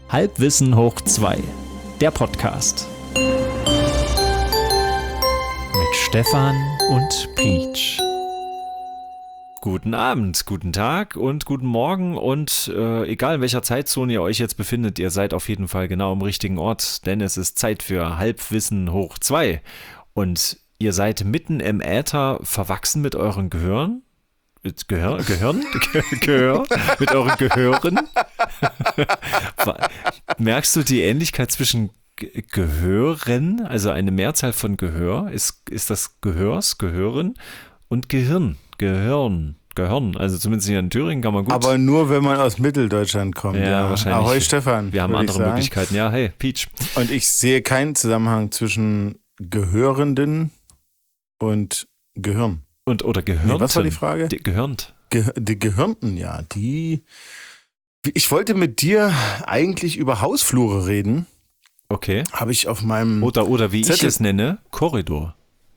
Halbwissen hoch 2, der Podcast. Mit Stefan und Peach. Guten Abend, guten Tag und guten Morgen und egal in welcher Zeitzone ihr euch jetzt befindet, ihr seid auf jeden Fall genau am richtigen Ort, denn es ist Zeit für Halbwissen hoch 2 und ihr seid mitten im Äther verwachsen mit euren Gehirn. Gehör? Mit euren Gehören? Merkst du die Ähnlichkeit zwischen Gehören, also eine Mehrzahl von Gehör, ist das Gehören und Gehirn, also zumindest hier in Thüringen kann man gut. Aber nur, wenn man aus Mitteldeutschland kommt. Ja, wahrscheinlich. Ahoi Stefan. Wir haben andere Möglichkeiten. Ja, hey, Peach. Und ich sehe keinen Zusammenhang zwischen Gehörenden und Gehirn. Oder Gehirnten. Nee, was war die Frage? Gehirnt. Die Gehirnten, ja. Ich wollte mit dir eigentlich über Hausflure reden. Okay. Habe ich auf meinem Oder wie Zettel, ich es nenne, Korridor.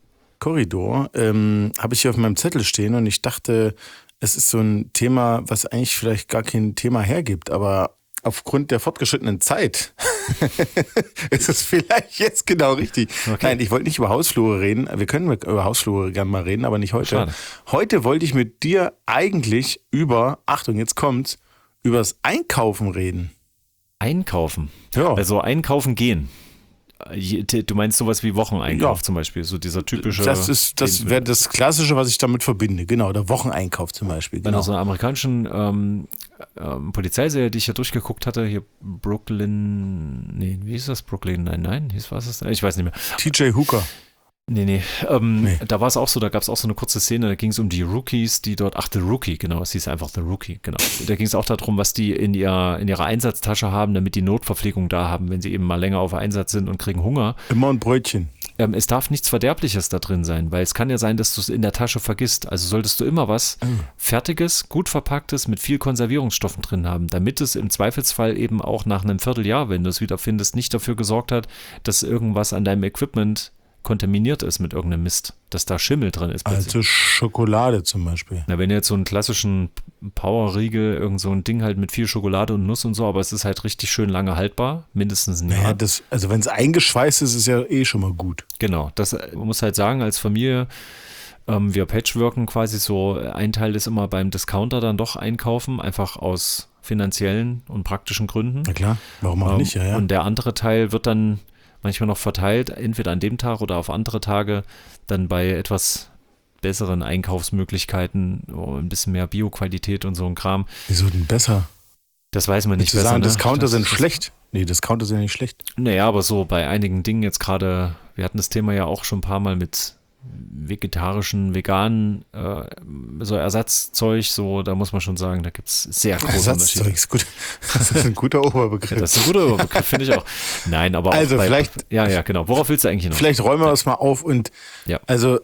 Habe ich hier auf meinem Zettel stehen und ich dachte, es ist so ein Thema, was eigentlich vielleicht gar kein Thema hergibt, aber aufgrund der fortgeschrittenen Zeit ist es vielleicht jetzt genau richtig. Okay. Nein, ich wollte nicht über Hausflure reden. Wir können über Hausflure gerne mal reden, aber nicht heute. Schade. Heute wollte ich mit dir eigentlich Achtung, jetzt kommt's, übers Einkaufen reden. Einkaufen? Ja. Also einkaufen gehen. Du meinst sowas wie Wocheneinkauf zum Beispiel, so dieser typische... Das wäre das Klassische, was ich damit verbinde, genau, der Wocheneinkauf zum Beispiel. Bei so einer amerikanischen Polizeiserie, die ich hier durchgeguckt hatte, hier wie hieß das? Brooklyn Nine-Nine, was ist das? Ich weiß nicht mehr. TJ Hooker. Nee. Da war es auch so, da gab es auch so eine kurze Szene, da ging es um die Rookies, die dort, The Rookie, genau, es hieß einfach The Rookie, genau. Da ging es auch darum, was die in ihrer Einsatztasche haben, damit die Notverpflegung da haben, wenn sie eben mal länger auf Einsatz sind und kriegen Hunger. Immer ein Brötchen. Es darf nichts Verderbliches da drin sein, weil es kann ja sein, dass du es in der Tasche vergisst. Also solltest du immer was Fertiges, gut verpacktes, mit viel Konservierungsstoffen drin haben, damit es im Zweifelsfall eben auch nach einem Vierteljahr, wenn du es wieder findest, nicht dafür gesorgt hat, dass irgendwas an deinem Equipment kontaminiert ist mit irgendeinem Mist, dass da Schimmel drin ist. Also Schokolade zum Beispiel. Na, wenn du jetzt so einen klassischen Powerriegel, irgend so ein Ding halt mit viel Schokolade und Nuss und so, aber es ist halt richtig schön lange haltbar, mindestens ein Jahr. Ja, also wenn es eingeschweißt ist, ist ja schon mal gut. Genau, man muss halt sagen, als Familie, wir patchworken quasi so, ein Teil ist immer beim Discounter dann doch einkaufen, einfach aus finanziellen und praktischen Gründen. Na klar, warum auch nicht, ja. Und der andere Teil wird dann manchmal noch verteilt, entweder an dem Tag oder auf andere Tage, dann bei etwas besseren Einkaufsmöglichkeiten, ein bisschen mehr Bioqualität und so ein Kram. Wieso denn besser? Das weiß man nicht besser. Sagen, ne? Discounter sind schlecht. Nee, Discounter sind ja nicht schlecht. Naja, aber so bei einigen Dingen jetzt gerade, wir hatten das Thema ja auch schon ein paar Mal mit vegetarischen, veganen, so Ersatzzeug, so, da muss man schon sagen, da gibt es sehr große Unterschiede. Ist gut. Das ist ein guter Oberbegriff. Ja, das ist ein guter Oberbegriff, finde ich auch. Nein, aber also auch vielleicht. Ja, genau. Worauf willst du eigentlich noch? Vielleicht räumen wir das mal auf und also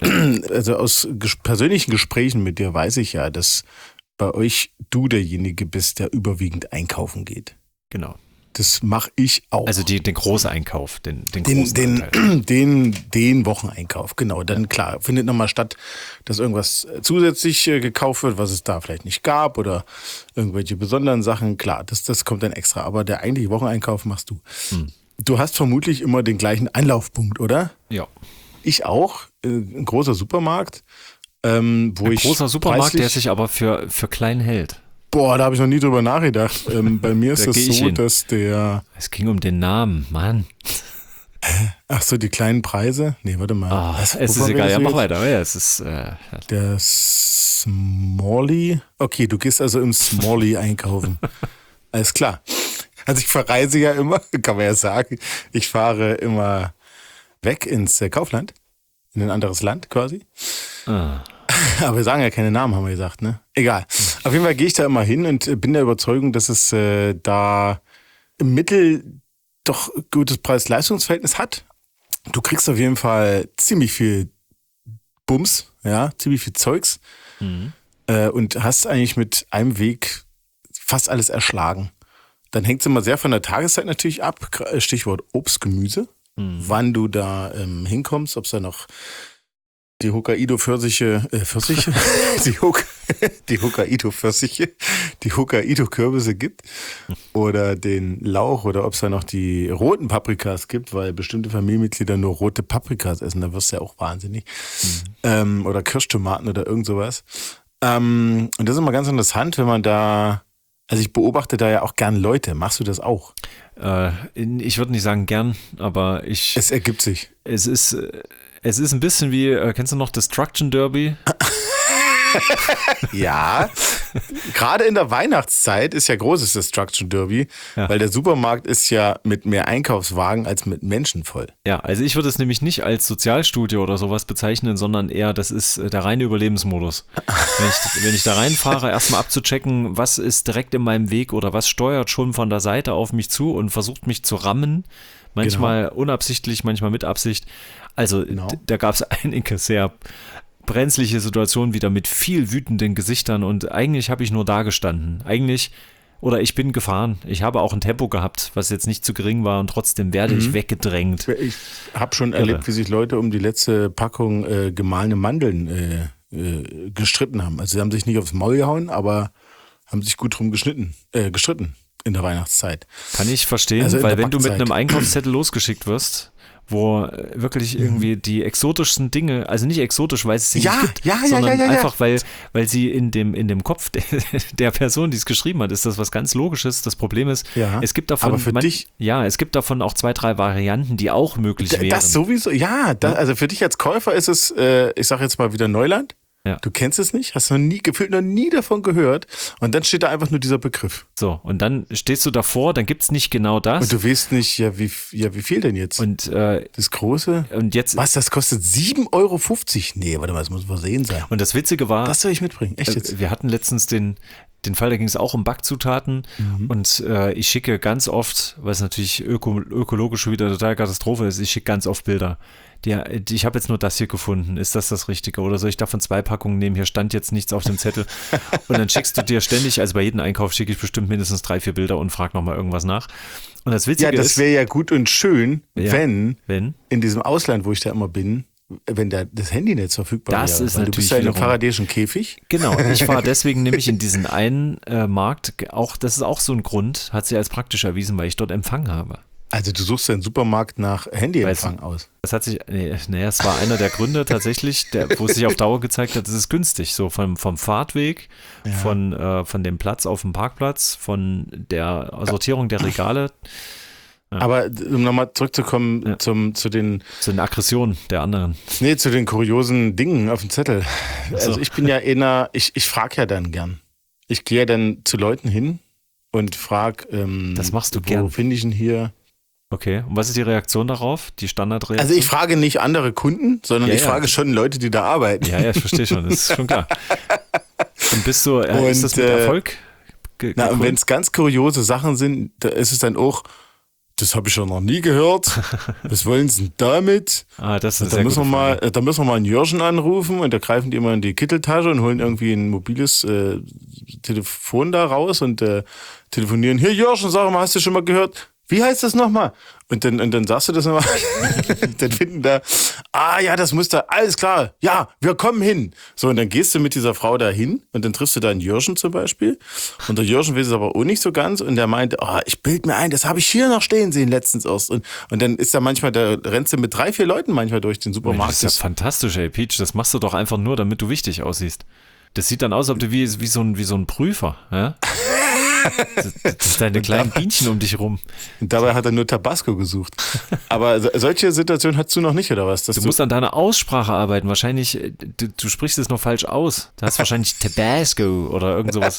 aus persönlichen Gesprächen mit dir weiß ich ja, dass bei euch du derjenige bist, der überwiegend einkaufen geht. Genau. Das mache ich auch. Also den großen Einkauf, den großen den Wocheneinkauf, genau. Dann klar, findet nochmal statt, dass irgendwas zusätzlich gekauft wird, was es da vielleicht nicht gab oder irgendwelche besonderen Sachen. Klar, das kommt dann extra. Aber der eigentliche Wocheneinkauf machst du. Du hast vermutlich immer den gleichen Anlaufpunkt, oder? Ja. Ich auch. Ein großer Supermarkt. Ein großer Supermarkt, der sich aber für klein hält. Boah, da habe ich noch nie drüber nachgedacht. Bei mir ist es so, dass der... Es ging um den Namen, Mann. Ach so, die kleinen Preise? Nee, warte mal. Es ist egal, ja, mach weiter. Ja, es ist, der Smalley? Okay, du gehst also im Smalley einkaufen. Alles klar. Also ich verreise ja immer, kann man ja sagen. Ich fahre immer weg ins Kaufland, in ein anderes Land quasi. Aber wir sagen ja keine Namen, haben wir gesagt, ne? Egal. Auf jeden Fall gehe ich da immer hin und bin der Überzeugung, dass es da im Mittel doch gutes Preis-Leistungs-Verhältnis hat. Du kriegst auf jeden Fall ziemlich viel Bums, ja, ziemlich viel Zeugs und hast eigentlich mit einem Weg fast alles erschlagen. Dann hängt es immer sehr von der Tageszeit natürlich ab, Stichwort Obst, Gemüse, wann du da hinkommst, ob es da noch die Hokkaido-Pfirsiche, die die Hokkaido-Pfirsiche, die Hokkaido-Kürbisse gibt oder den Lauch oder ob es da noch die roten Paprikas gibt, weil bestimmte Familienmitglieder nur rote Paprikas essen, da wirst du ja auch wahnsinnig. Oder Kirschtomaten oder irgend sowas. Und das ist immer ganz interessant, wenn man da, also ich beobachte da ja auch gern Leute. Machst du das auch? Ich würde nicht sagen gern, aber Es ergibt sich. Es ist ein bisschen wie, kennst du noch Destruction Derby? Ja, gerade in der Weihnachtszeit ist ja großes Destruction Derby, weil der Supermarkt ist ja mit mehr Einkaufswagen als mit Menschen voll. Ja, also ich würde es nämlich nicht als Sozialstudie oder sowas bezeichnen, sondern eher, das ist der reine Überlebensmodus. Wenn ich da reinfahre, erstmal abzuchecken, was ist direkt in meinem Weg oder was steuert schon von der Seite auf mich zu und versucht mich zu rammen, manchmal unabsichtlich, manchmal mit Absicht. Also da gab es einige sehr brenzliche Situationen wieder mit viel wütenden Gesichtern und eigentlich habe ich nur da gestanden. Oder ich bin gefahren. Ich habe auch ein Tempo gehabt, was jetzt nicht zu gering war und trotzdem werde ich weggedrängt. Ich habe schon erlebt, wie sich Leute um die letzte Packung gemahlene Mandeln gestritten haben. Also sie haben sich nicht aufs Maul gehauen, aber haben sich gut drum gestritten in der Weihnachtszeit. Kann ich verstehen, Also weil wenn du mit einem Einkaufszettel losgeschickt wirst, wo wirklich irgendwie die exotischsten Dinge, also nicht exotisch, weil es sie nicht gibt, sondern einfach, weil sie in dem Kopf der Person, die es geschrieben hat, ist das was ganz Logisches. Das Problem ist, es gibt davon, aber für dich, es gibt davon auch 2, 3 Varianten, die auch möglich wären. Das sowieso, also für dich als Käufer ist es, ich sage jetzt mal wieder Neuland. Ja. Du kennst es nicht, hast noch nie davon gehört und dann steht da einfach nur dieser Begriff. So, und dann stehst du davor, dann gibt's nicht genau das. Und du weißt nicht, wie viel denn jetzt? Und das Große? Und jetzt, was, das kostet 7,50 Euro? Nee, warte mal, das muss versehen sein. Und das Witzige war, das soll ich mitbringen, echt jetzt? Wir hatten letztens den Fall, da ging es auch um Backzutaten und ich schicke ganz oft, was natürlich ökologisch schon wieder total Katastrophe ist, ich schicke ganz oft Bilder. Ich habe jetzt nur das hier gefunden, ist das Richtige oder soll ich davon 2 Packungen nehmen, hier stand jetzt nichts auf dem Zettel und dann schickst du dir ständig, also bei jedem Einkauf schicke ich bestimmt mindestens 3, 4 Bilder und frage nochmal irgendwas nach. Und das Witzige ist... Ja, das wäre ja gut und schön, wenn in diesem Ausland, wo ich da immer bin, wenn das Handynetz verfügbar das wäre. Ist natürlich du bist ja in einem faradäischen Käfig. Genau, ich fahre deswegen nämlich in diesen einen Markt, das ist auch so ein Grund, hat sich als praktisch erwiesen, weil ich dort Empfang habe. Also du suchst einen Supermarkt nach Handyempfang aus. Das hat sich, es war einer der Gründe tatsächlich, wo es sich auf Dauer gezeigt hat, es ist günstig, so vom Fahrtweg, von dem Platz auf dem Parkplatz, von der Sortierung der Regale. Ja. Aber um nochmal zurückzukommen zu den Aggressionen der anderen. Nee, zu den kuriosen Dingen auf dem Zettel. Also ich bin ja ich frage ja dann gern. Ich gehe ja dann zu Leuten hin und frage, das machst du wo finde ich ihn hier? Okay, und was ist die Reaktion darauf? Die Standardreaktion? Also ich frage nicht andere Kunden, sondern ich frage schon Leute, die da arbeiten. Ja, ich verstehe schon, das ist schon klar. Und bist du, ist das mit Erfolg? Und wenn es ganz kuriose Sachen sind, da ist es dann auch, das habe ich ja noch nie gehört. Was wollen sie denn damit? Das ist da müssen wir mal einen Jörschen anrufen und da greifen die immer in die Kitteltasche und holen irgendwie ein mobiles Telefon da raus und telefonieren. Hier Jörschen, sag mal, hast du schon mal gehört? Wie heißt das nochmal? Und dann sagst du das nochmal. Dann finden da, das muss da, alles klar, ja, wir kommen hin. So, und dann gehst du mit dieser Frau da hin und dann triffst du da einen Jörschen zum Beispiel. Und der Jörschen weiß es aber auch nicht so ganz und der meinte, ich bild mir ein, das habe ich hier noch stehen sehen letztens erst. Und dann ist da manchmal, da rennst du mit 3, 4 Leuten manchmal durch den Supermarkt. Das ist ja fantastisch, ey, Peach, das machst du doch einfach nur, damit du wichtig aussiehst. Das sieht dann aus, als ob du wie so ein Prüfer, ja? Das ist deine kleinen Bienchen um dich rum. Und dabei hat er nur Tabasco gesucht. Aber solche Situationen hattest du noch nicht, oder was? Du musst an deiner Aussprache arbeiten. Wahrscheinlich, du sprichst es noch falsch aus. Du hast wahrscheinlich Tabasco oder irgend sowas.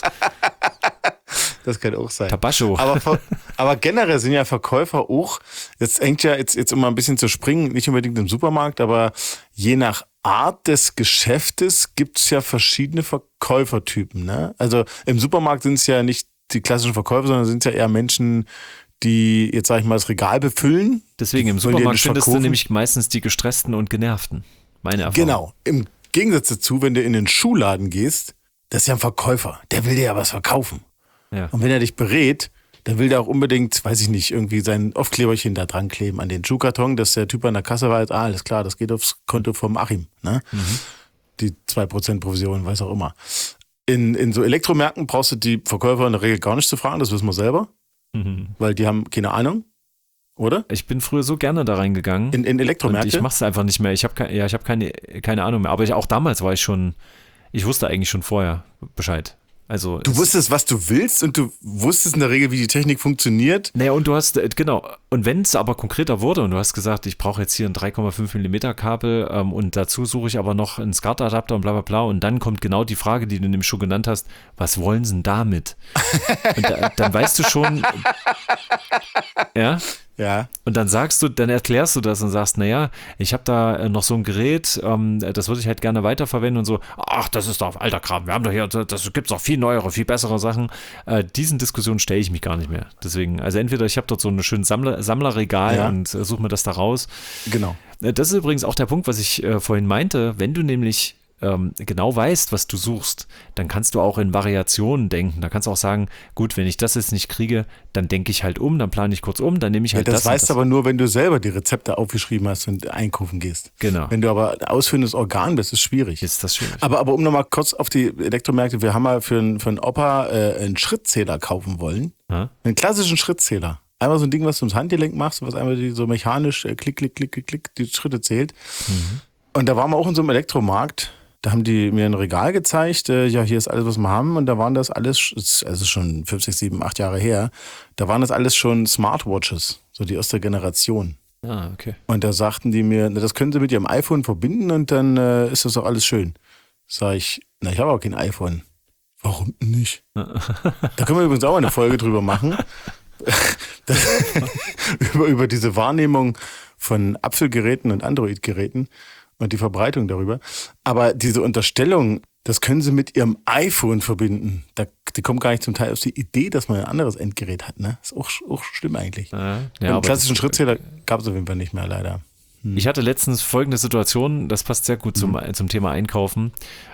Das kann auch sein. Tabasco. Aber generell sind ja Verkäufer auch, jetzt um mal ein bisschen zu springen, nicht unbedingt im Supermarkt, aber je nach Art des Geschäftes gibt es ja verschiedene Verkäufertypen. Ne? Also im Supermarkt sind es ja nicht die klassischen Verkäufer, sondern sind es ja eher Menschen, die jetzt, sag ich mal, das Regal befüllen. Deswegen im Supermarkt findest du nämlich meistens die Gestressten und Genervten. Meine Erfahrung. Genau. Im Gegensatz dazu, wenn du in den Schuhladen gehst, das ist ja ein Verkäufer. Der will dir ja was verkaufen. Ja. Und wenn er dich berät, dann will der auch unbedingt, weiß ich nicht, irgendwie sein Aufkleberchen da dran kleben an den Schuhkarton, dass der Typ an der Kasse weiß, alles klar, das geht aufs Konto vom Achim. Ne? Die 2% Provision, weiß auch immer. In so Elektromärkten brauchst du die Verkäufer in der Regel gar nicht zu fragen, das wissen wir selber, weil die haben keine Ahnung, oder? Ich bin früher so gerne da reingegangen. In Elektromärkte? Und ich mach's einfach nicht mehr. Ich habe keine Ahnung mehr. Aber auch damals ich wusste eigentlich schon vorher Bescheid. Also du wusstest, was du willst und du wusstest in der Regel, wie die Technik funktioniert. Naja, und du hast, genau, und wenn es aber konkreter wurde und du hast gesagt, ich brauche jetzt hier ein 3,5 mm Kabel und dazu suche ich aber noch einen SCART-Adapter und bla bla bla und dann kommt genau die Frage, die du nämlich schon genannt hast, was wollen sie denn damit? Und dann weißt du schon, ja? Ja. Und dann erklärst du das und sagst, naja, ich habe da noch so ein Gerät, das würde ich halt gerne weiterverwenden und so, ach, das ist doch alter Kram, wir haben doch hier, das gibt's doch viel neuere, viel bessere Sachen. Diesen Diskussionen stelle ich mich gar nicht mehr. Deswegen, also entweder ich habe dort so ein schönes Sammlerregal und suche mir das da raus. Genau. Das ist übrigens auch der Punkt, was ich vorhin meinte, wenn du nämlich genau weißt, was du suchst, dann kannst du auch in Variationen denken. Da kannst du auch sagen, gut, wenn ich das jetzt nicht kriege, dann denke ich halt um, dann plane ich kurz um, dann nehme ich halt das weißt du aber nur, wenn du selber die Rezepte aufgeschrieben hast und einkaufen gehst. Genau. Wenn du aber ausführendes Organ bist, ist schwierig. Ist das schwierig. Aber um nochmal kurz auf die Elektromärkte, wir haben mal für einen Opa einen Schrittzähler kaufen wollen. Einen klassischen Schrittzähler. Einmal so ein Ding, was du ums Handgelenk machst, was einmal so mechanisch klick, klick, klick, klick, klick, die Schritte zählt. Und da waren wir auch in so einem Elektromarkt. Da haben die mir ein Regal gezeigt, ja, hier ist alles, was wir haben. Und da waren das alles, also schon 5, 6, 7, 8 Jahre her, da waren das alles schon Smartwatches, so die erste Generation. Ah, okay. Und da sagten die mir, das können sie mit ihrem iPhone verbinden und dann ist das doch alles schön. Sag ich, ich habe auch kein iPhone. Warum nicht? Da können wir übrigens auch eine Folge drüber machen. über diese Wahrnehmung von Apfelgeräten und Android-Geräten und die Verbreitung darüber. Aber diese Unterstellung, das können sie mit ihrem iPhone verbinden. Die kommen gar nicht zum Teil auf die Idee, dass man ein anderes Endgerät hat. Ne? Ist auch schlimm eigentlich. Ja, einen klassischen Schrittzähler gab es auf jeden Fall nicht mehr, leider. Ich hatte letztens folgende Situation, das passt sehr gut zum Thema Einkaufen.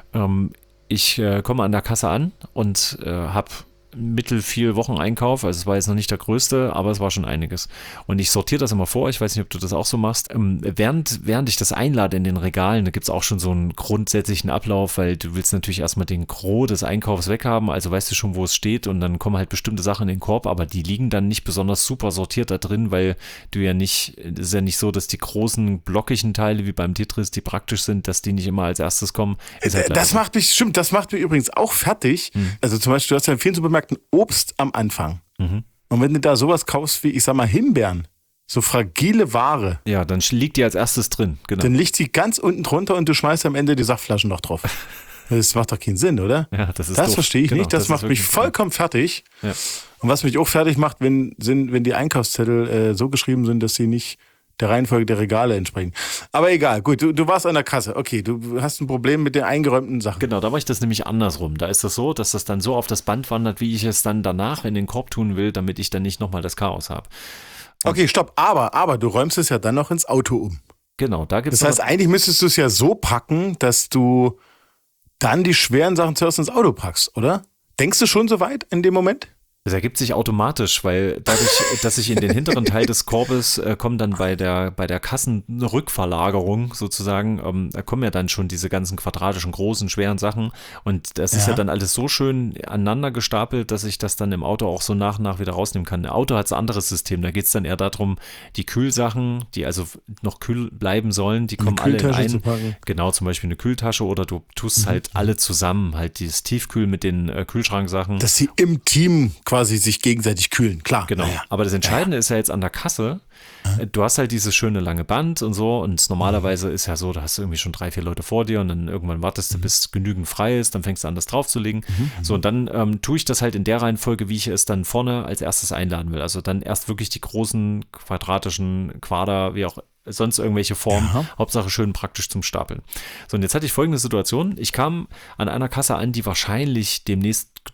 Ich komme an der Kasse an und habe mittelfiel Wocheneinkauf, also es war jetzt noch nicht der größte, aber es war schon einiges. Und ich sortiere das immer vor, ich weiß nicht, ob du das auch so machst. Während ich das einlade in den Regalen, da gibt es auch schon so einen grundsätzlichen Ablauf, weil du willst natürlich erstmal den Gros des Einkaufs weghaben, also weißt du schon, wo es steht und dann kommen halt bestimmte Sachen in den Korb, aber die liegen dann nicht besonders super sortiert da drin, weil es ist ja nicht so, dass die großen blockigen Teile wie beim Tetris, die praktisch sind, dass die nicht immer als erstes kommen. Halt das macht mich übrigens auch fertig. Also zum Beispiel, du hast ja in vielen Supermärkten Obst am Anfang. Und wenn du da sowas kaufst wie, ich sag mal, Himbeeren, so fragile Ware. Ja, dann liegt die als erstes drin, genau. Dann liegt die ganz unten drunter und du schmeißt am Ende die Saftflaschen noch drauf. Das macht doch keinen Sinn, oder? Ja, das doof. Verstehe ich nicht. Das macht mich vollkommen fertig. Ja. Und was mich auch fertig macht, wenn die Einkaufszettel so geschrieben sind, dass sie nicht der Reihenfolge der Regale entsprechen. Aber egal, gut, du warst an der Kasse. Okay, du hast ein Problem mit den eingeräumten Sachen. Genau, da mache ich das nämlich andersrum. Da ist das so, dass das dann so auf das Band wandert, wie ich es dann danach in den Korb tun will, damit ich dann nicht nochmal das Chaos habe. Okay, stopp, aber du räumst es ja dann noch ins Auto um. Genau, da gibt's. Das heißt, eigentlich müsstest du es ja so packen, dass du dann die schweren Sachen zuerst ins Auto packst, oder? Denkst du schon so weit in dem Moment? Das ergibt sich automatisch, weil dadurch, dass ich in den hinteren Teil des Korbes komme, dann bei der Kassenrückverlagerung sozusagen, da kommen ja dann schon diese ganzen quadratischen, großen, schweren Sachen und das ist ja dann alles so schön aneinander gestapelt, dass ich das dann im Auto auch so nach und nach wieder rausnehmen kann. Ein Auto hat ein anderes System, da geht es dann eher darum, die Kühlsachen, die also noch kühl bleiben sollen, die kommen alle in einen. Genau, zum Beispiel eine Kühltasche oder du tust halt alle zusammen, halt dieses Tiefkühl mit den Kühlschranksachen. Dass sie im Team quasi sich gegenseitig kühlen, klar. Genau, aber das Entscheidende ist ja jetzt an der Kasse, du hast halt dieses schöne lange Band und so und normalerweise ist ja so, da hast du irgendwie schon 3, 4 Leute vor dir und dann irgendwann wartest du, bis genügend frei ist, dann fängst du an, das draufzulegen. So, und dann tue ich das halt in der Reihenfolge, wie ich es dann vorne als erstes einladen will. Also dann erst wirklich die großen quadratischen Quader, wie auch sonst irgendwelche Formen, Hauptsache schön praktisch zum Stapeln. So, und jetzt hatte ich folgende Situation, ich kam an einer Kasse an, die wahrscheinlich demnächst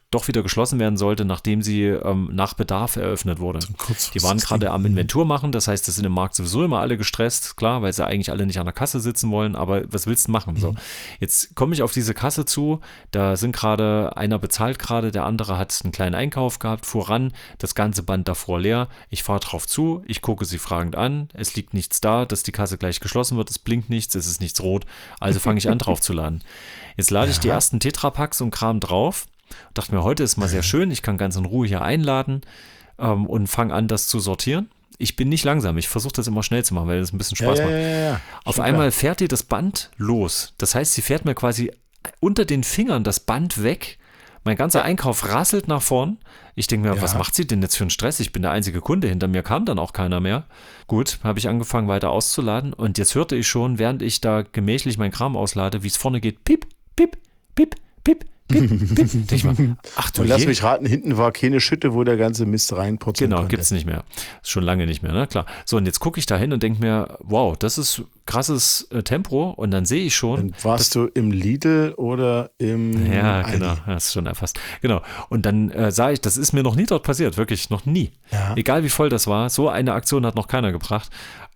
doch wieder geschlossen werden sollte, nachdem sie nach Bedarf eröffnet wurde. Die waren gerade am Inventur machen, das heißt, das sind im Markt sowieso immer alle gestresst, klar, weil sie eigentlich alle nicht an der Kasse sitzen wollen, aber was willst du machen? So, jetzt komme ich auf diese Kasse zu, da sind gerade, einer bezahlt gerade, der andere hat einen kleinen Einkauf gehabt, fuhr ran, das ganze Band davor leer, ich fahre drauf zu, ich gucke sie fragend an, es liegt nichts da, dass die Kasse gleich geschlossen wird, es blinkt nichts, es ist nichts rot, also fange ich an drauf zu laden. Jetzt lade ich die ersten Tetrapacks und Kram drauf. Dachte mir, heute ist mal sehr schön, ich kann ganz in Ruhe hier einladen und fange an, das zu sortieren. Ich bin nicht langsam, ich versuche das immer schnell zu machen, weil das ein bisschen Spaß macht. Ja. Auf einmal fährt dir das Band los. Das heißt, sie fährt mir quasi unter den Fingern das Band weg. Mein ganzer Einkauf rasselt nach vorn. Ich denke mir, was macht sie denn jetzt für einen Stress? Ich bin der einzige Kunde, hinter mir kam dann auch keiner mehr. Gut, habe ich angefangen weiter auszuladen und jetzt hörte ich schon, während ich da gemächlich mein Kram auslade, wie es vorne geht, piep, piep, piep, piep. Denk ich mal, ach du Und lass mich raten, hinten war keine Schütte, wo der ganze Mist reinpurzeln Genau, konnte. gibt's nicht mehr. Ist schon lange nicht mehr, ne? Klar. So, und jetzt gucke ich da hin und denke mir, wow, das ist krasses Tempo. Und dann sehe ich schon. Dann warst du im Lidl oder im Ja, Aldi. genau, das ist schon erfasst. Genau. Und dann sah ich, das ist mir noch nie dort passiert, wirklich noch nie. Ja. Egal wie voll das war, so eine Aktion hat noch keiner gebracht.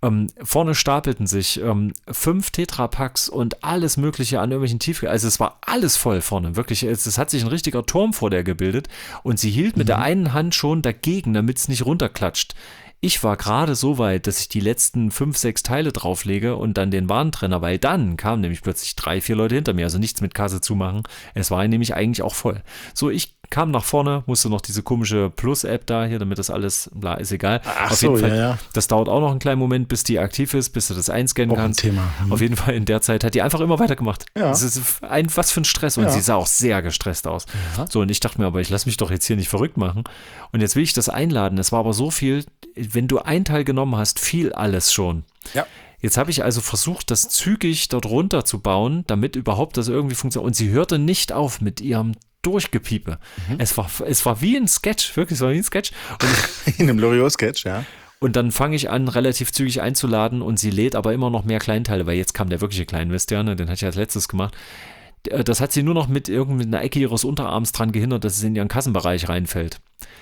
Vorne stapelten sich 5 Tetrapacks und alles Mögliche an irgendwelchen Tiefkühl. Also es war alles voll vorne, wirklich. Es hat sich ein richtiger Turm vor der gebildet und sie hielt mit der einen Hand schon dagegen, damit es nicht runterklatscht. Ich war gerade so weit, dass ich die letzten 5, 6 Teile drauflege und dann den Warentrenner, weil dann kamen nämlich plötzlich 3, 4 Leute hinter mir, also nichts mit Kasse zumachen. Es war nämlich eigentlich auch voll. So, ich kam nach vorne, musste noch diese komische Plus-App da hier, damit das alles, bla, ist egal. Auf jeden Fall, das dauert auch noch einen kleinen Moment, bis die aktiv ist, bis du das einscannen kannst. Thema. Auf jeden Fall in der Zeit hat die einfach immer weitergemacht. Ja. Das ist was für ein Stress und sie sah auch sehr gestresst aus. Ja. So, und ich dachte mir, aber ich lasse mich doch jetzt hier nicht verrückt machen. Und jetzt will ich das einladen. Es war aber so viel, wenn du ein Teil genommen hast, fiel alles schon. Ja. Jetzt habe ich also versucht, das zügig dort runter zu bauen, damit überhaupt das irgendwie funktioniert. Und sie hörte nicht auf mit ihrem Durchgepiepe. Es war wie ein Sketch, wirklich, es war wie ein Sketch. Und in einem Loriot-Sketch, ja. Und dann fange ich an, relativ zügig einzuladen und sie lädt aber immer noch mehr Kleinteile, weil jetzt kam der wirkliche Kleinmist, ja, ne, den hatte ich als letztes gemacht. Das hat sie nur noch mit irgendeiner Ecke ihres Unterarms dran gehindert, dass es in ihren Kassenbereich reinfällt.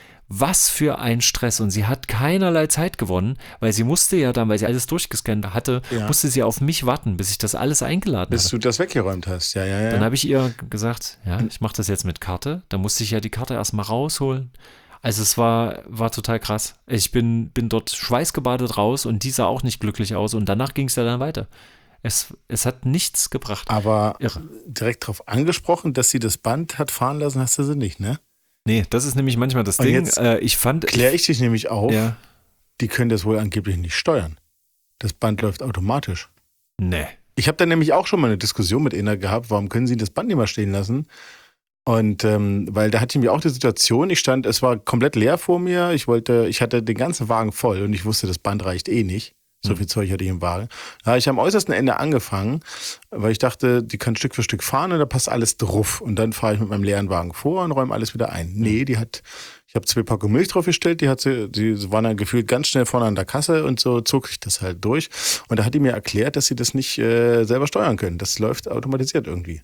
Was für ein Stress. Und sie hat keinerlei Zeit gewonnen, weil sie musste ja dann, weil sie alles durchgescannt hatte, musste sie auf mich warten, bis ich das alles eingeladen bis hatte. du das weggeräumt hast, ja. Dann habe ich ihr gesagt, ja, ich mache das jetzt mit Karte. Da musste ich ja die Karte erstmal rausholen. Also es war total krass. Ich bin dort schweißgebadet raus und die sah auch nicht glücklich aus. Und danach ging es ja dann weiter. Es hat nichts gebracht. Aber direkt darauf angesprochen, dass sie das Band hat fahren lassen, hast du sie nicht, ne? Nee, das ist nämlich manchmal das Und Ding. jetzt kläre ich dich nämlich auf, die können das wohl angeblich nicht steuern. Das Band läuft automatisch. Nee. Ich habe da nämlich auch schon mal eine Diskussion mit einer gehabt, warum können sie das Band nicht mal stehen lassen? Und weil da hatte ich mir auch die Situation, es war komplett leer vor mir, ich hatte den ganzen Wagen voll und ich wusste, das Band reicht eh nicht. So viel Zeug hatte ich im Wagen. Da habe ich am äußersten Ende angefangen, weil ich dachte, die kann Stück für Stück fahren und da passt alles drauf. Und dann fahre ich mit meinem leeren Wagen vor und räume alles wieder ein. Nee, ich habe 2 Packungen Milch drauf gestellt, die waren dann gefühlt ganz schnell vorne an der Kasse und so zog sich das halt durch. Und da hat die mir erklärt, dass sie das nicht selber steuern können. Das läuft automatisiert irgendwie.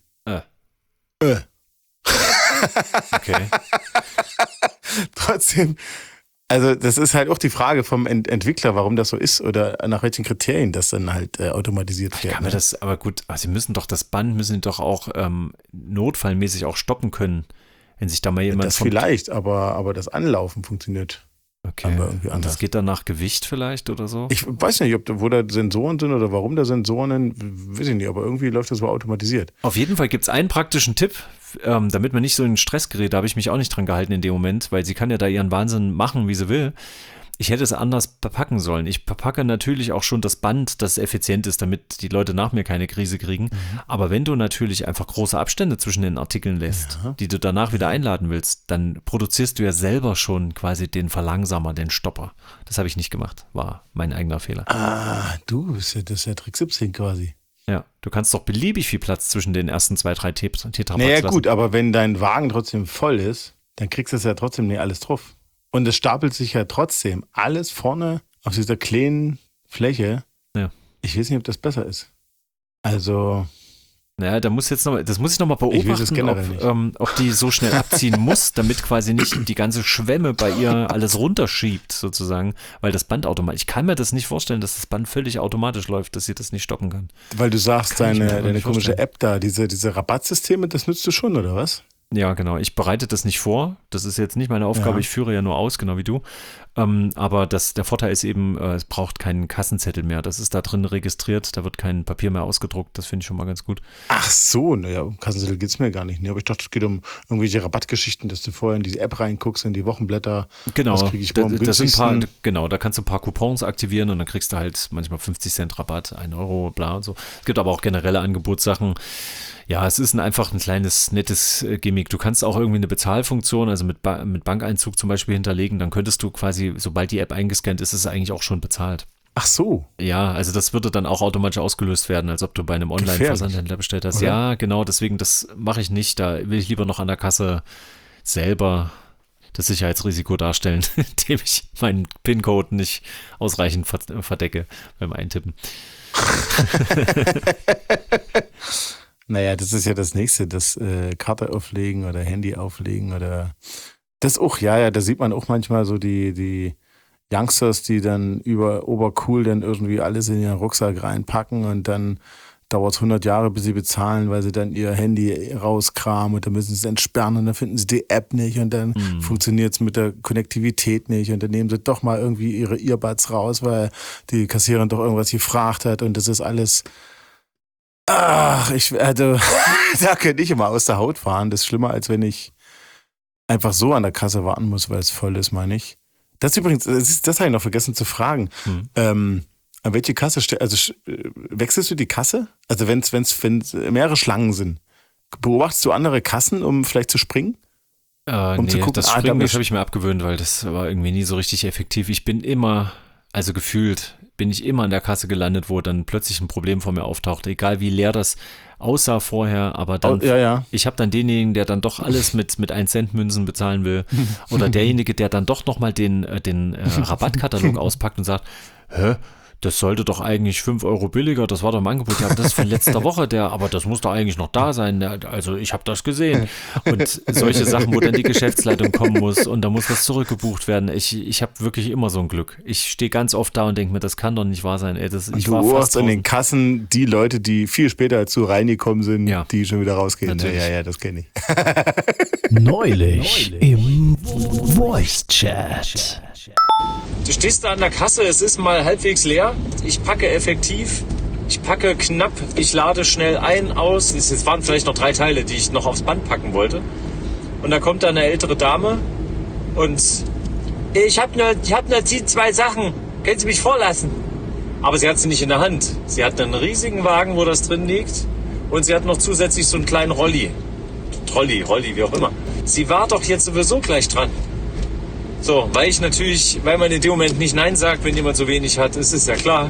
Okay. Trotzdem, also das ist halt auch die Frage vom Entwickler, warum das so ist oder nach welchen Kriterien das dann halt automatisiert wird. Aber gut, sie müssen doch auch notfallmäßig auch stoppen können, wenn sich da mal jemand das vielleicht, aber das Anlaufen funktioniert. Okay, und das geht dann nach Gewicht vielleicht oder so? Ich weiß nicht, wo da Sensoren sind oder warum da Sensoren sind, weiß ich nicht, aber irgendwie läuft das so automatisiert. Auf jeden Fall gibt es einen praktischen Tipp, damit man nicht so in Stress gerät, da habe ich mich auch nicht dran gehalten in dem Moment, weil sie kann ja da ihren Wahnsinn machen, wie sie will. Ich hätte es anders verpacken sollen. Ich verpacke natürlich auch schon das Band, das effizient ist, damit die Leute nach mir keine Krise kriegen. Aber wenn du natürlich einfach große Abstände zwischen den Artikeln lässt, die du danach wieder einladen willst, dann produzierst du ja selber schon quasi den Verlangsamer, den Stopper. Das habe ich nicht gemacht, war mein eigener Fehler. Das ist ja Trick 17 quasi. Ja, du kannst doch beliebig viel Platz zwischen den ersten 2, 3 Tetrapacks naja lassen. Gut, aber wenn dein Wagen trotzdem voll ist, dann kriegst du es ja trotzdem nicht alles drauf. Und es stapelt sich ja trotzdem alles vorne auf dieser kleinen Fläche. Ja. Ich weiß nicht, ob das besser ist. Also, Naja, das muss ich noch mal beobachten, ob die so schnell abziehen muss, damit quasi nicht die ganze Schwemme bei ihr alles runterschiebt, sozusagen, weil das Band automatisch, ich kann mir das nicht vorstellen, dass das Band völlig automatisch läuft, dass sie das nicht stoppen kann. Weil du sagst, deine komische App da, diese Rabattsysteme, das nutzt du schon, oder was? Ja, genau. Ich bereite das nicht vor. Das ist jetzt nicht meine Aufgabe. Ja. Ich führe ja nur aus, genau wie du. Aber der Vorteil ist eben, es braucht keinen Kassenzettel mehr. Das ist da drin registriert. Da wird kein Papier mehr ausgedruckt. Das finde ich schon mal ganz gut. Ach so, naja, um Kassenzettel geht es mir gar nicht. Ne? Aber ich dachte, es geht um irgendwelche Rabattgeschichten, dass du vorher in diese App reinguckst, in die Wochenblätter. Genau, was kriege ich das sind da kannst du ein paar Coupons aktivieren und dann kriegst du halt manchmal 50 Cent Rabatt, 1 Euro, bla und so. Es gibt aber auch generelle Angebotssachen. Ja, es ist einfach ein kleines, nettes Gimmick. Du kannst auch irgendwie eine Bezahlfunktion, also mit Bankeinzug zum Beispiel hinterlegen, dann könntest du quasi, sobald die App eingescannt ist, ist es eigentlich auch schon bezahlt. Ach so. Ja, also das würde dann auch automatisch ausgelöst werden, als ob du bei einem Online-Versandhändler bestellt hast. Okay. Ja, genau, deswegen, das mache ich nicht. Da will ich lieber noch an der Kasse selber das Sicherheitsrisiko darstellen, indem ich meinen PIN-Code nicht ausreichend verdecke beim Eintippen. Naja, das ist ja das Nächste, das Karte auflegen oder Handy auflegen oder das auch, ja, da sieht man auch manchmal so die Youngsters, die dann obercool dann irgendwie alles in ihren Rucksack reinpacken und dann dauert es 100 Jahre, bis sie bezahlen, weil sie dann ihr Handy rauskramen und dann müssen sie es entsperren und dann finden sie die App nicht und dann funktioniert es mit der Konnektivität nicht und dann nehmen sie doch mal irgendwie ihre Earbuds raus, weil die Kassiererin doch irgendwas gefragt hat und das ist alles... Ach, da könnte ich immer aus der Haut fahren. Das ist schlimmer, als wenn ich einfach so an der Kasse warten muss, weil es voll ist, meine ich. Das übrigens, das habe ich noch vergessen zu fragen. An welche Kasse, wechselst du die Kasse? Also wenn mehrere Schlangen sind, beobachtest du andere Kassen, um vielleicht zu springen? Zu gucken, das Springen, das habe ich mir abgewöhnt, weil das war irgendwie nie so richtig effektiv. Ich bin immer, also gefühlt, bin ich immer an der Kasse gelandet, wo dann plötzlich ein Problem vor mir auftauchte, egal wie leer das aussah vorher, aber dann, ich habe dann denjenigen, der dann doch alles mit 1-Cent-Münzen bezahlen will oder derjenige, der dann doch nochmal den Rabattkatalog auspackt und sagt, das sollte doch eigentlich 5 Euro billiger, das war doch im Angebot, ja, das ist von letzter Woche, aber das muss doch eigentlich noch da sein, also ich habe das gesehen und solche Sachen, wo dann die Geschäftsleitung kommen muss und da muss was zurückgebucht werden, ich habe wirklich immer so ein Glück, ich stehe ganz oft da und denke mir, das kann doch nicht wahr sein, du beobachtest an den Kassen die Leute, die viel später als du reingekommen sind, die schon wieder rausgehen. Ja, das kenne ich. Neulich im Voice Chat. Du stehst da an der Kasse, es ist mal halbwegs leer. Ich packe effektiv, ich packe knapp, ich lade schnell ein, aus. Es waren vielleicht noch 3 Teile, die ich noch aufs Band packen wollte. Und da kommt da eine ältere Dame und ich hab nur die 2 Sachen. Können Sie mich vorlassen? Aber sie hat sie nicht in der Hand. Sie hat einen riesigen Wagen, wo das drin liegt. Und sie hat noch zusätzlich so einen kleinen Rolli, wie auch immer. Sie war doch jetzt sowieso gleich dran. So, weil man in dem Moment nicht Nein sagt, wenn jemand so wenig hat, ist es ja klar.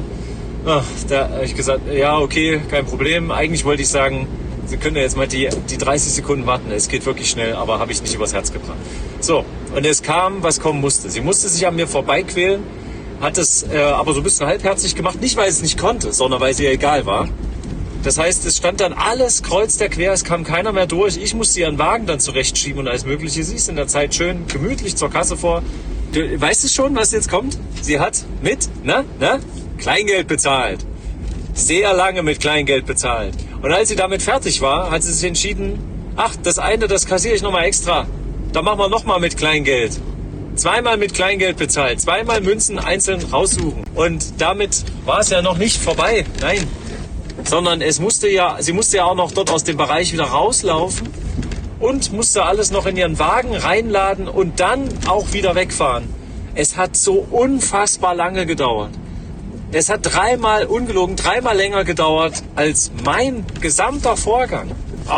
Da habe ich gesagt, ja, okay, kein Problem. Eigentlich wollte ich sagen, Sie können ja jetzt mal die 30 Sekunden warten. Es geht wirklich schnell, aber habe ich nicht übers Herz gebracht. So, und es kam, was kommen musste. Sie musste sich an mir vorbeiquälen, hat es aber so ein bisschen halbherzig gemacht. Nicht, weil es nicht konnte, sondern weil es ihr egal war. Das heißt, es stand dann alles kreuz der quer, es kam keiner mehr durch. Ich musste ihren Wagen dann zurechtschieben und alles Mögliche. Sie ist in der Zeit schön gemütlich zur Kasse vor. Du weißt du schon, was jetzt kommt? Sie hat mit, Kleingeld bezahlt. Sehr lange mit Kleingeld bezahlt. Und als sie damit fertig war, hat sie sich entschieden, das kassiere ich nochmal extra. Da machen wir nochmal mit Kleingeld. 2-mal mit Kleingeld bezahlt, 2-mal Münzen einzeln raussuchen. Und damit war es ja noch nicht vorbei. Nein. Sondern sie musste ja auch noch dort aus dem Bereich wieder rauslaufen und musste alles noch in ihren Wagen reinladen und dann auch wieder wegfahren. Es hat so unfassbar lange gedauert. Es hat 3-mal, ungelogen, 3-mal länger gedauert als mein gesamter Vorgang.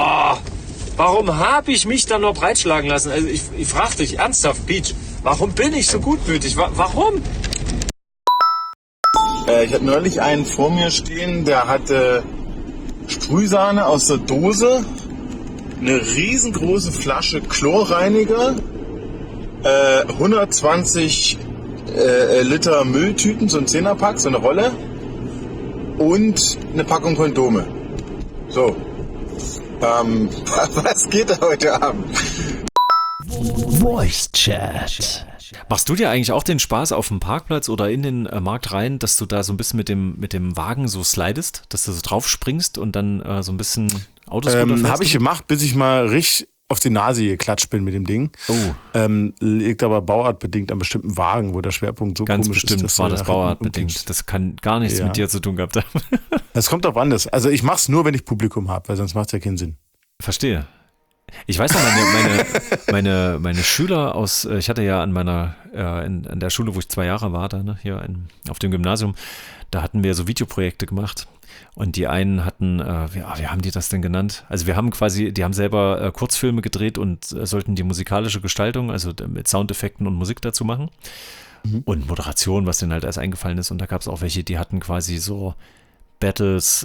Warum habe ich mich da nur breitschlagen lassen? Also ich frage dich ernsthaft, Peach, warum bin ich so gutmütig? Warum? Ich hatte neulich einen vor mir stehen, der hatte Sprühsahne aus der Dose, eine riesengroße Flasche Chlorreiniger, 120 Liter Mülltüten, so ein 10er-Pack, so eine Rolle und eine Packung Kondome. So, Was geht da heute Abend? Voice Chat. Machst du dir eigentlich auch den Spaß auf dem Parkplatz oder in den Markt rein, dass du da so ein bisschen mit dem Wagen so slidest, dass du so drauf springst und dann so ein bisschen Autos runterfährst? Habe ich gemacht, bis ich mal richtig auf die Nase geklatscht bin mit dem Ding. Oh. Liegt aber bauartbedingt an bestimmten Wagen, wo der Schwerpunkt so Ganz komisch bestimmt ist. war das bauartbedingt. Das kann gar nichts mit dir zu tun gehabt haben. Es kommt drauf an. Also ich mach's nur, wenn ich Publikum habe, weil sonst macht es ja keinen Sinn. Verstehe. Ich weiß noch, meine Schüler aus, ich hatte ja an meiner, in der Schule, wo ich 2 Jahre war, da, ne, hier auf dem Gymnasium, da hatten wir so Videoprojekte gemacht. Und die einen hatten, wie haben die das denn genannt? Also wir haben quasi, die haben selber Kurzfilme gedreht und sollten die musikalische Gestaltung, also mit Soundeffekten und Musik dazu machen. Mhm. Und Moderation, was denen halt erst eingefallen ist. Und da gab es auch welche, die hatten quasi so Battles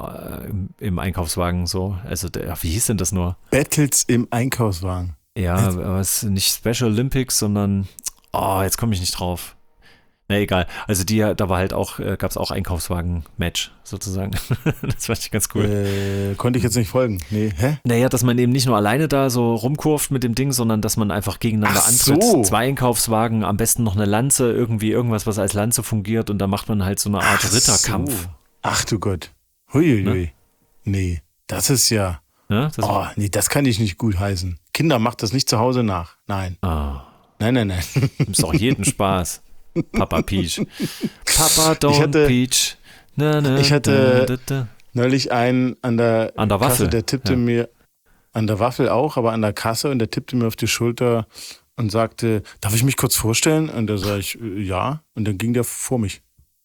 im Einkaufswagen so. Also wie hieß denn das nur? Battles im Einkaufswagen. Ja, was nicht Special Olympics, sondern, jetzt komme ich nicht drauf. Na egal, also da war halt auch, gab es auch Einkaufswagen-Match sozusagen. Das fand ich ganz cool. Konnte ich jetzt nicht folgen. Nee, hä? Naja, dass man eben nicht nur alleine da so rumkurft mit dem Ding, sondern dass man einfach gegeneinander antritt. So. 2 Einkaufswagen, am besten noch eine Lanze, irgendwie irgendwas, was als Lanze fungiert und da macht man halt so eine Art Ritterkampf. So. Ach du Gott. Huiuiui. Ne? Nee, das ist ja... Ne? Nee, das kann ich nicht gut heißen. Kinder, macht das nicht zu Hause nach. Nein. Nein. Ist auch jeden Spaß. Papa Peach. Papa don't Peach. Ich hatte neulich einen an der Waffel. Kasse, der tippte mir, an der Waffel auch, aber an der Kasse, und der tippte mir auf die Schulter und sagte, darf ich mich kurz vorstellen? Und da sage ich, ja. Und dann ging der vor mich.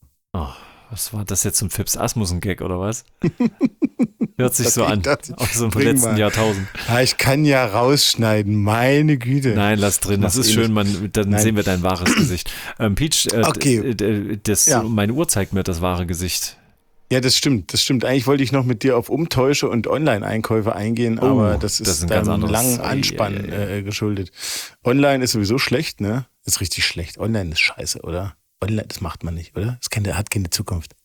Was war das jetzt, ein Fips Asmussen-Gag oder was? Hört sich Das so an, aus dem letzten Jahrtausend. Ja, ich kann ja rausschneiden, meine Güte. Nein, lass drin, das ist schön, dann sehen wir dein wahres Gesicht. Peach, Okay. Meine Uhr zeigt mir das wahre Gesicht. Ja, das stimmt. Eigentlich wollte ich noch mit dir auf Umtäusche und Online-Einkäufe eingehen, aber das ist deinem langen Anspann geschuldet. Online ist sowieso schlecht, ne? Ist richtig schlecht. Online ist scheiße, oder? Online, das macht man nicht, oder? Hat keine Zukunft.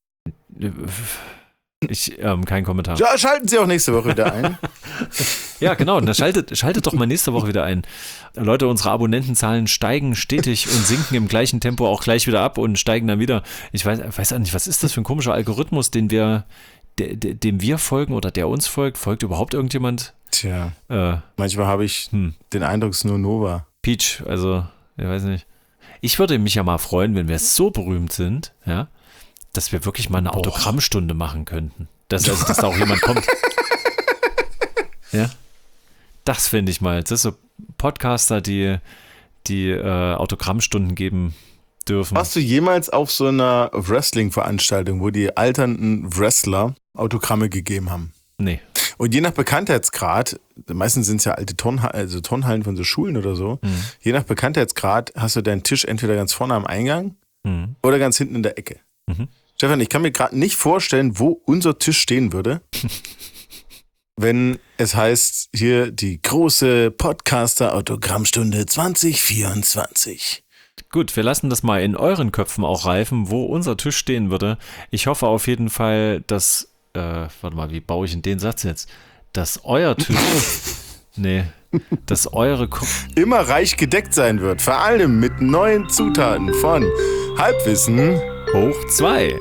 Kein Kommentar. Ja, schalten Sie auch nächste Woche wieder ein. Ja, genau. Dann schaltet doch mal nächste Woche wieder ein. Leute, unsere Abonnentenzahlen steigen stetig und sinken im gleichen Tempo auch gleich wieder ab und steigen dann wieder. Ich weiß auch nicht, was ist das für ein komischer Algorithmus, dem wir folgen oder der uns folgt? Folgt überhaupt irgendjemand? Tja, manchmal habe ich den Eindruck, es ist nur Nova. Peach, also, ich weiß nicht. Ich würde mich ja mal freuen, wenn wir so berühmt sind, ja, dass wir wirklich mal eine Autogrammstunde machen könnten. Dass da auch jemand kommt. Ja. Das finde ich mal. Das ist so Podcaster, die Autogrammstunden geben dürfen. Warst du jemals auf so einer Wrestling-Veranstaltung, wo die alternden Wrestler Autogramme gegeben haben? Nee. Und je nach Bekanntheitsgrad, meistens sind es ja alte Turnhallen von so Schulen oder so, je nach Bekanntheitsgrad hast du deinen Tisch entweder ganz vorne am Eingang oder ganz hinten in der Ecke. Stefan, ich kann mir gerade nicht vorstellen, wo unser Tisch stehen würde, wenn es heißt, hier die große Podcaster-Autogrammstunde 2024. Gut, wir lassen das mal in euren Köpfen auch reifen, wo unser Tisch stehen würde. Ich hoffe auf jeden Fall, dass, warte mal, wie baue ich denn den Satz jetzt? Dass euer Tisch, dass eure immer reich gedeckt sein wird, vor allem mit neuen Zutaten von Halbwissen hoch 2.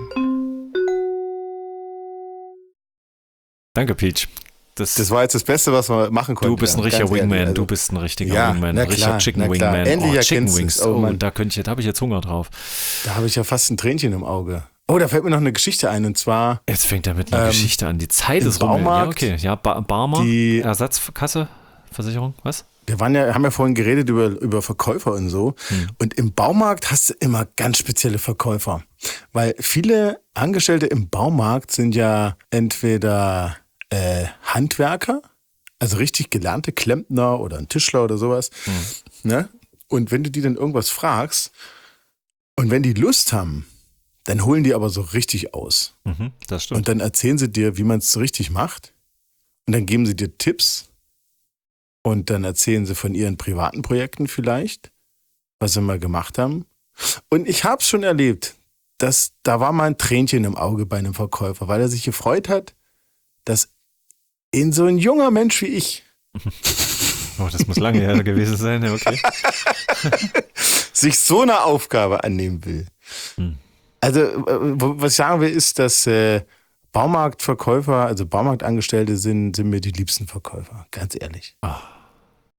Danke, Peach. Das war jetzt das Beste, was man machen konnte. Du bist ein richtiger Wingman, du bist ein richtiger Wingman, ein richtiger Chicken Wingman. Endlich Chicken Wings. Oh, da habe ich jetzt Hunger drauf. Da habe ich ja fast ein Tränchen im Auge. Oh, da fällt mir noch eine Geschichte ein, und zwar... Jetzt fängt er mit einer Geschichte an. Die Zeit ist rum. Baumarkt, ja, okay. Ja, Barmer, die Ersatzkasse, Versicherung, was? Wir haben ja vorhin geredet über Verkäufer und so. Und im Baumarkt hast du immer ganz spezielle Verkäufer. Weil viele Angestellte im Baumarkt sind ja entweder Handwerker, also richtig gelernte Klempner oder ein Tischler oder sowas. Ne? Und wenn du die dann irgendwas fragst und wenn die Lust haben, dann holen die aber so richtig aus. Das stimmt. Und dann erzählen sie dir, wie man es richtig macht. Und dann geben sie dir Tipps. Und dann erzählen sie von ihren privaten Projekten vielleicht, was sie mal gemacht haben. Und ich habe es schon erlebt, da war mal ein Tränchen im Auge bei einem Verkäufer, weil er sich gefreut hat, dass in so ein junger Mensch wie ich Oh, das muss lange her gewesen sein, ja, okay. sich so eine Aufgabe annehmen will. Also, was ich sagen will, ist, dass Baumarktverkäufer, also Baumarktangestellte sind mir die liebsten Verkäufer, ganz ehrlich.